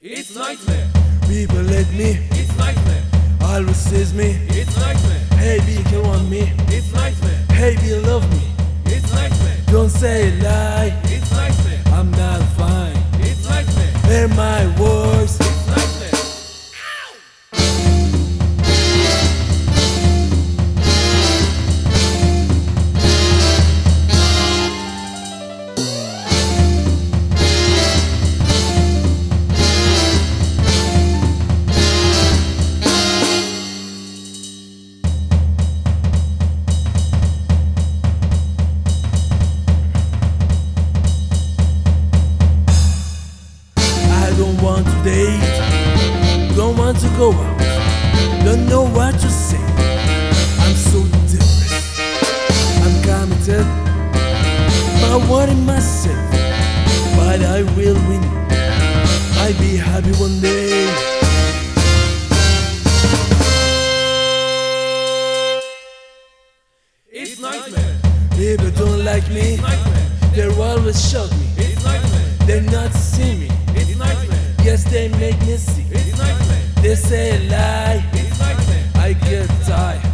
It's nightmare. People let me, It's nightmare. always says me, It's nightmare. hey B, you want me, It's nightmare. hey B, love me. It's nightmare. Don't say a lie, It's nightmare. I'm not fine. It's nightmare. Hear my words, It's nightmare. I don't want to date, don't want to go out, don't know what to say. I'm so depressed, I'm committed, I want it myself, but I will win. I'll be happy one day. It's nightmare. People don't like me, It's nightmare. they always shock me, It's nightmare. they not see me. It's nightmare. Yes, they make me sick. It's nightmare. They say a lie, It's nightmare. I get tired.